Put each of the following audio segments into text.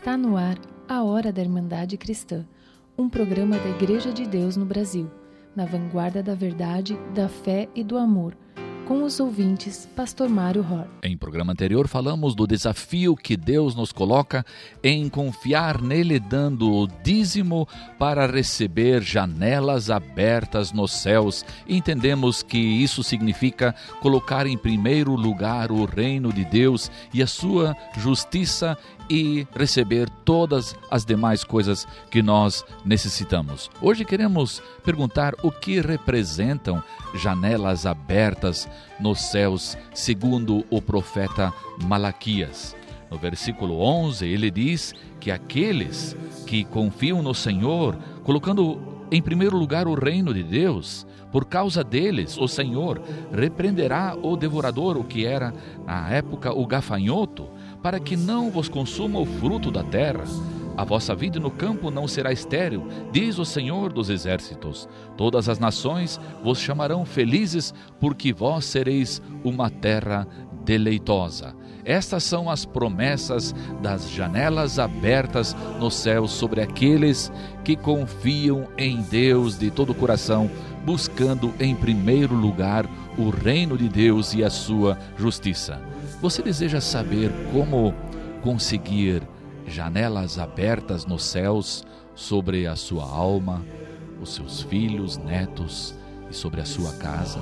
Está no ar A Hora da Irmandade Cristã, um programa da Igreja de Deus no Brasil, na vanguarda da verdade, da fé e do amor, com os ouvintes, Pastor Mário Hor. Em programa anterior falamos do desafio que Deus nos coloca em confiar nele, dando o dízimo para receber janelas abertas nos céus. Entendemos que isso significa colocar em primeiro lugar o reino de Deus e a sua justiça e receber todas as demais coisas que nós necessitamos. Hoje queremos perguntar o que representam janelas abertas nos céus, segundo o profeta Malaquias. No versículo 11, ele diz que aqueles que confiam no Senhor, colocando em primeiro lugar o reino de Deus, por causa deles, o Senhor repreenderá o devorador, o que era, na época, o gafanhoto, para que não vos consuma o fruto da terra. A vossa vida no campo não será estéril, diz o Senhor dos Exércitos. Todas as nações vos chamarão felizes, porque vós sereis uma terra deleitosa. Estas são as promessas das janelas abertas nos céus sobre aqueles que confiam em Deus de todo o coração, buscando em primeiro lugar o reino de Deus e a sua justiça. Você deseja saber como conseguir janelas abertas nos céus sobre a sua alma, os seus filhos, netos e sobre a sua casa?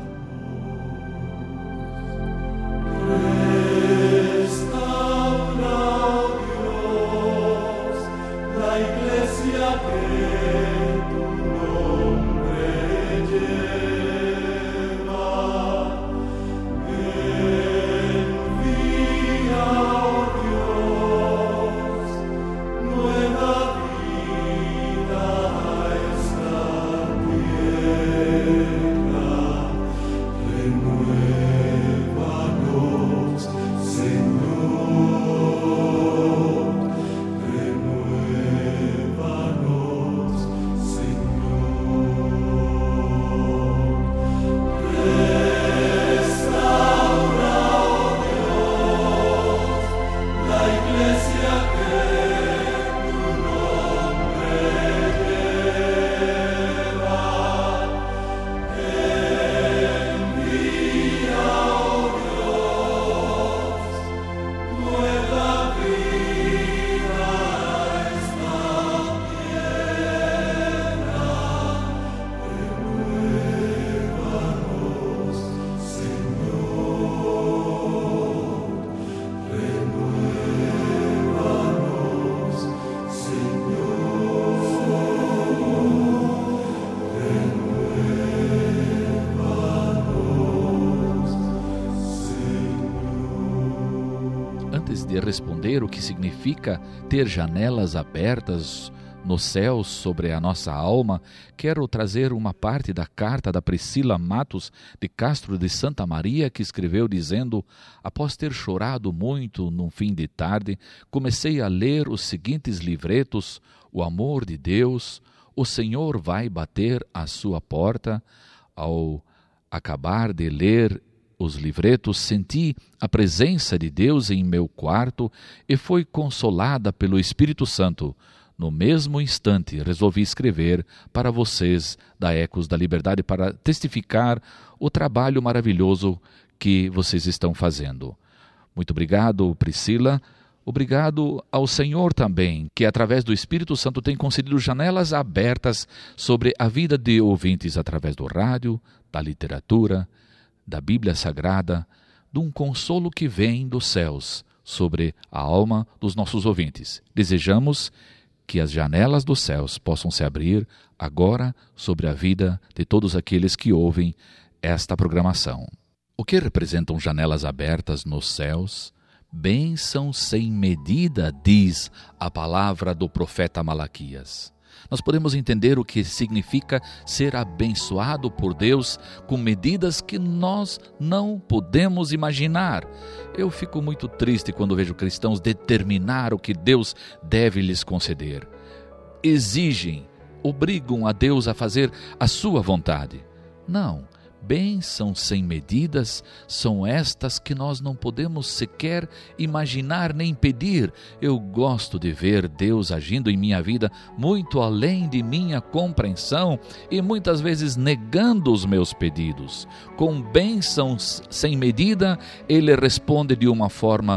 Antes de responder o que significa ter janelas abertas nos céus sobre a nossa alma, quero trazer uma parte da carta da Priscila Matos de Castro de Santa Maria, que escreveu dizendo: após ter chorado muito num fim de tarde, comecei a ler os seguintes livretos: O amor de Deus, O Senhor vai bater à sua porta. Ao acabar de ler os livretos, senti a presença de Deus em meu quarto e fui consolada pelo Espírito Santo. No mesmo instante, resolvi escrever para vocês da Ecos da Liberdade para testificar o trabalho maravilhoso que vocês estão fazendo. Muito obrigado, Priscila. Obrigado ao Senhor também, que através do Espírito Santo tem concedido janelas abertas sobre a vida de ouvintes através do rádio, da literatura, da Bíblia Sagrada, de um consolo que vem dos céus sobre a alma dos nossos ouvintes. Desejamos que as janelas dos céus possam se abrir agora sobre a vida de todos aqueles que ouvem esta programação. O que representam janelas abertas nos céus? Bênção sem medida, diz a palavra do profeta Malaquias. Nós podemos entender o que significa ser abençoado por Deus com medidas que nós não podemos imaginar. Eu fico muito triste quando vejo cristãos determinar o que Deus deve lhes conceder. Exigem, obrigam a Deus a fazer a sua vontade. Não, Bênçãos sem medidas são estas que nós não podemos sequer imaginar nem pedir. Eu gosto de ver Deus agindo em minha vida muito além de minha compreensão e muitas vezes negando os meus pedidos. Com bênçãos sem medida, Ele responde de uma forma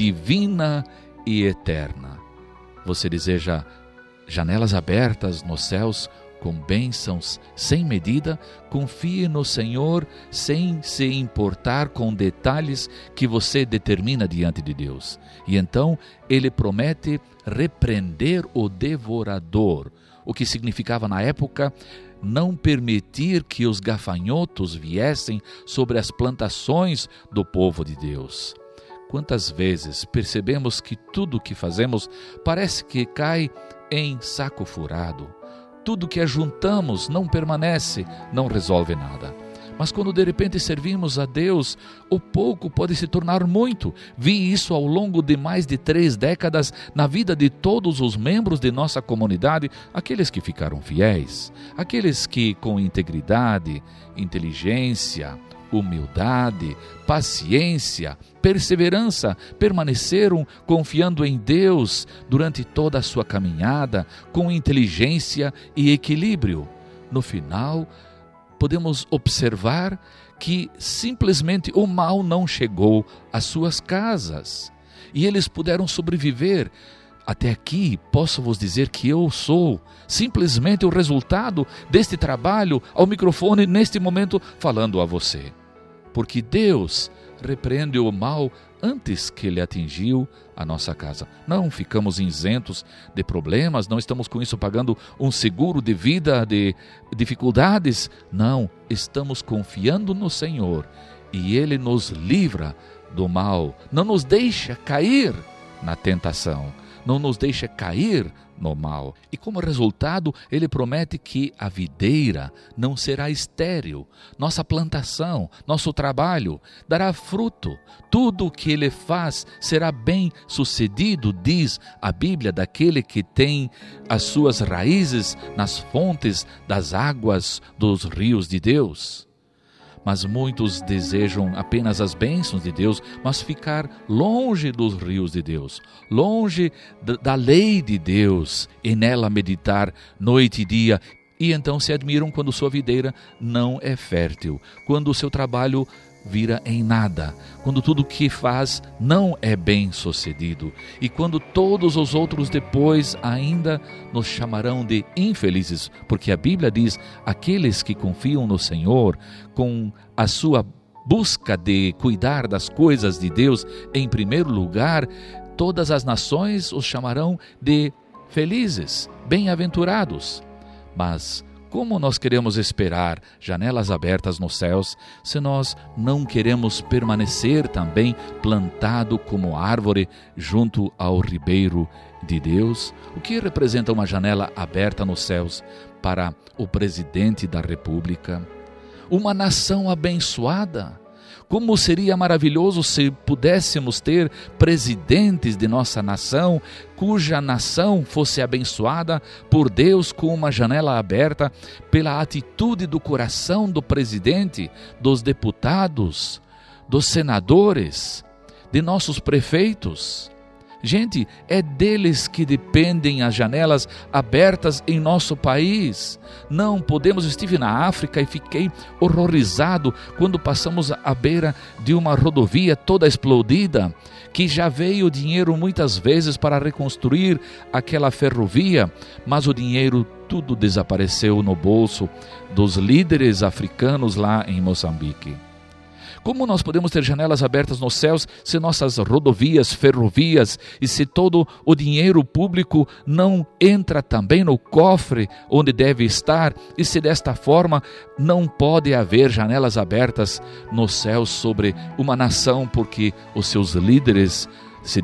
divina e eterna. Você deseja janelas abertas nos céus com bênçãos sem medida? Confie no Senhor sem se importar com detalhes que você determina diante de Deus. E então Ele promete repreender o devorador, o que significava na época não permitir que os gafanhotos viessem sobre as plantações do povo de Deus. Quantas vezes percebemos que tudo o que fazemos parece que cai em saco furado? Tudo que ajuntamos não permanece, não resolve nada. Mas quando de repente servimos a Deus, o pouco pode se tornar muito. Vi isso ao longo de mais de 3 décadas na vida de todos os membros de nossa comunidade, aqueles que ficaram fiéis, aqueles que com integridade, inteligência, humildade, paciência, perseverança, permaneceram confiando em Deus durante toda a sua caminhada, com inteligência e equilíbrio. No final, podemos observar que simplesmente o mal não chegou às suas casas e eles puderam sobreviver. Até aqui posso vos dizer que eu sou simplesmente o resultado deste trabalho ao microfone neste momento falando a você. Porque Deus repreende o mal antes que ele atingiu a nossa casa. Não ficamos isentos de problemas, não estamos com isso pagando um seguro de vida, de dificuldades. Não, estamos confiando no Senhor e Ele nos livra do mal. Não nos deixa cair na tentação, não nos deixa cair no mal. E como resultado, Ele promete que a videira não será estéril. Nossa plantação, nosso trabalho dará fruto. Tudo o que Ele faz será bem sucedido, diz a Bíblia, daquele que tem as suas raízes nas fontes das águas dos rios de Deus. Mas muitos desejam apenas as bênçãos de Deus, mas ficar longe dos rios de Deus, longe da lei de Deus, e nela meditar noite e dia. E então se admiram quando sua videira não é fértil, quando o seu trabalho vira em nada, quando tudo que faz não é bem sucedido, e quando todos os outros depois ainda nos chamarão de infelizes, porque a Bíblia diz: aqueles que confiam no Senhor, com a sua busca de cuidar das coisas de Deus em primeiro lugar, todas as nações os chamarão de felizes, bem-aventurados. Mas como nós queremos esperar janelas abertas nos céus, se nós não queremos permanecer também plantado como árvore junto ao ribeiro de Deus? O que representa uma janela aberta nos céus para o presidente da República? Uma nação abençoada. Como seria maravilhoso se pudéssemos ter presidentes de nossa nação, cuja nação fosse abençoada por Deus com uma janela aberta pela atitude do coração do presidente, dos deputados, dos senadores, de nossos prefeitos. Gente, é deles que dependem as janelas abertas em nosso país. Não podemos. Estive na África e fiquei horrorizado quando passamos à beira de uma rodovia toda explodida, que já veio dinheiro muitas vezes para reconstruir aquela ferrovia, mas o dinheiro tudo desapareceu no bolso dos líderes africanos lá em Moçambique. Como nós podemos ter janelas abertas nos céus se nossas rodovias, ferrovias e se todo o dinheiro público não entra também no cofre onde deve estar, e se desta forma não pode haver janelas abertas nos céus sobre uma nação porque os seus líderes se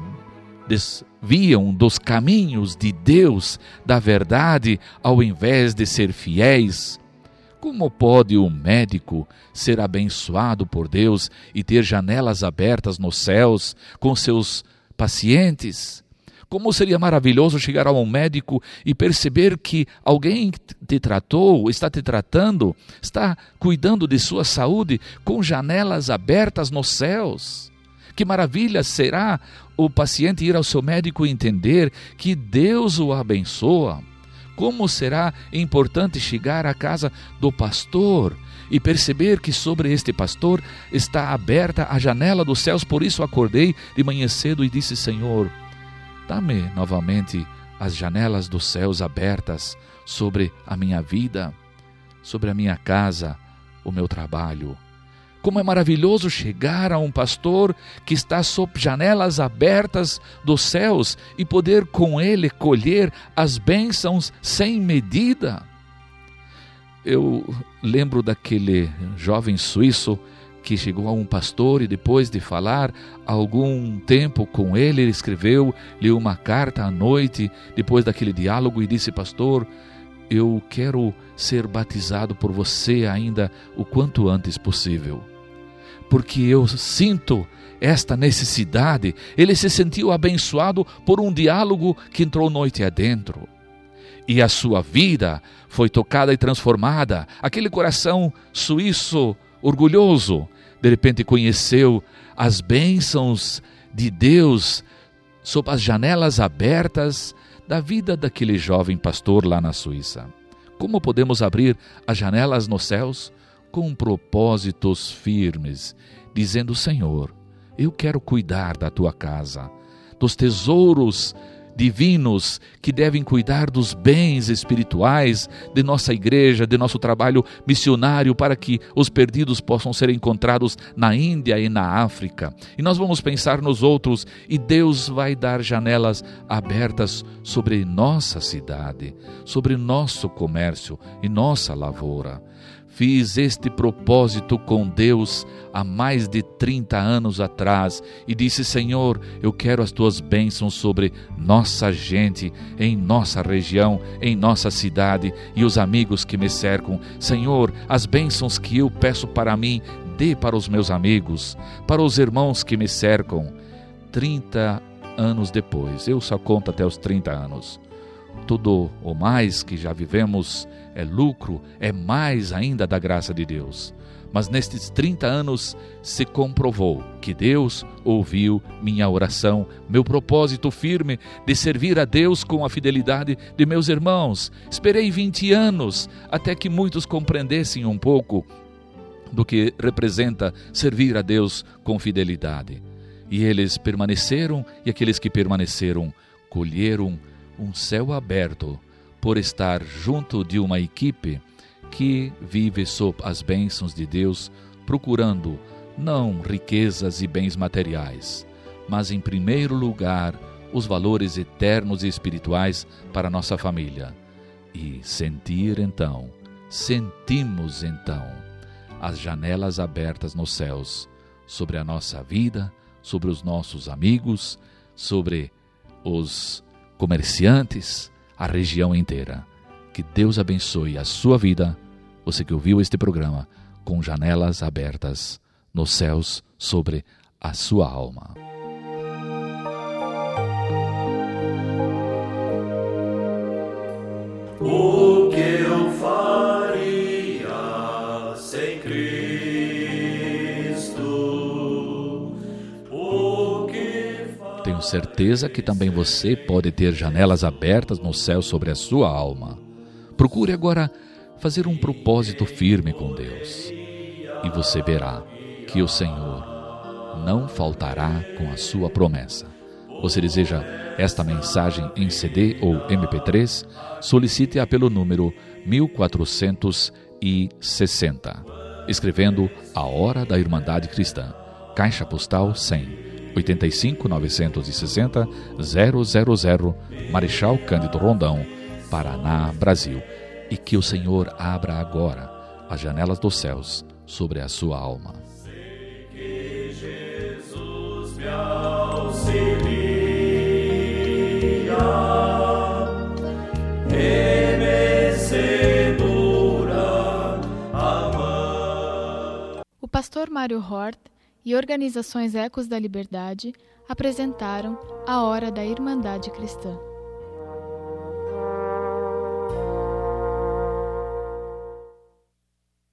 desviam dos caminhos de Deus, da verdade, ao invés de ser fiéis? Como pode um médico ser abençoado por Deus e ter janelas abertas nos céus com seus pacientes? Como seria maravilhoso chegar a um médico e perceber que alguém te tratou, está te tratando, está cuidando de sua saúde com janelas abertas nos céus. Que maravilha será o paciente ir ao seu médico e entender que Deus o abençoa. Como será importante chegar à casa do pastor e perceber que sobre este pastor está aberta a janela dos céus. Por isso acordei de manhã cedo e disse: Senhor, dá-me novamente as janelas dos céus abertas sobre a minha vida, sobre a minha casa, o meu trabalho. Como é maravilhoso chegar a um pastor que está sob janelas abertas dos céus e poder com ele colher as bênçãos sem medida. Eu lembro daquele jovem suíço que chegou a um pastor e depois de falar algum tempo com ele, ele escreveu-lhe uma carta à noite, depois daquele diálogo, e disse: pastor, eu quero ser batizado por você ainda o quanto antes possível, porque eu sinto esta necessidade. Ele se sentiu abençoado por um diálogo que entrou noite adentro. E a sua vida foi tocada e transformada. Aquele coração suíço, orgulhoso, de repente conheceu as bênçãos de Deus sob as janelas abertas da vida daquele jovem pastor lá na Suíça. Como podemos abrir as janelas nos céus? Com propósitos firmes, dizendo: Senhor, eu quero cuidar da tua casa, dos tesouros divinos que devem cuidar dos bens espirituais de nossa igreja, de nosso trabalho missionário, para que os perdidos possam ser encontrados na Índia e na África. E nós vamos pensar nos outros, e Deus vai dar janelas abertas sobre nossa cidade, sobre nosso comércio e nossa lavoura. Fiz este propósito com Deus há mais de 30 anos atrás e disse: Senhor, eu quero as tuas bênçãos sobre nossa gente, em nossa região, em nossa cidade e os amigos que me cercam. Senhor, as bênçãos que eu peço para mim, dê para os meus amigos, para os irmãos que me cercam. 30 anos depois, eu só conto até os 30 anos. Tudo o mais que já vivemos é lucro, é mais ainda da graça de Deus. Mas nestes 30 anos se comprovou que Deus ouviu minha oração, meu propósito firme de servir a Deus com a fidelidade de meus irmãos. Esperei 20 anos até que muitos compreendessem um pouco do que representa servir a Deus com fidelidade. E eles permaneceram, e aqueles que permaneceram colheram um céu aberto por estar junto de uma equipe que vive sob as bênçãos de Deus, procurando não riquezas e bens materiais, mas em primeiro lugar os valores eternos e espirituais para nossa família. E sentimos então as janelas abertas nos céus sobre a nossa vida, sobre os nossos amigos, sobre os comerciantes, a região inteira. Que Deus abençoe a sua vida, você que ouviu este programa, com janelas abertas nos céus sobre a sua alma. O que eu faria sem Cristo? Tenho certeza que também você pode ter janelas abertas no céu sobre a sua alma. Procure agora fazer um propósito firme com Deus, e você verá que o Senhor não faltará com a sua promessa. Você deseja esta mensagem em CD ou MP3? Solicite-a pelo número 1460, escrevendo A Hora da Irmandade Cristã, Caixa Postal 100, 85-960 000, Marechal Cândido Rondão, Paraná, Brasil. E que o Senhor abra agora as janelas dos céus sobre a sua alma. Sei que Jesus me auxilia e me segura a mão. O pastor Mário Hort e organizações Ecos da Liberdade apresentaram a Hora da Irmandade Cristã.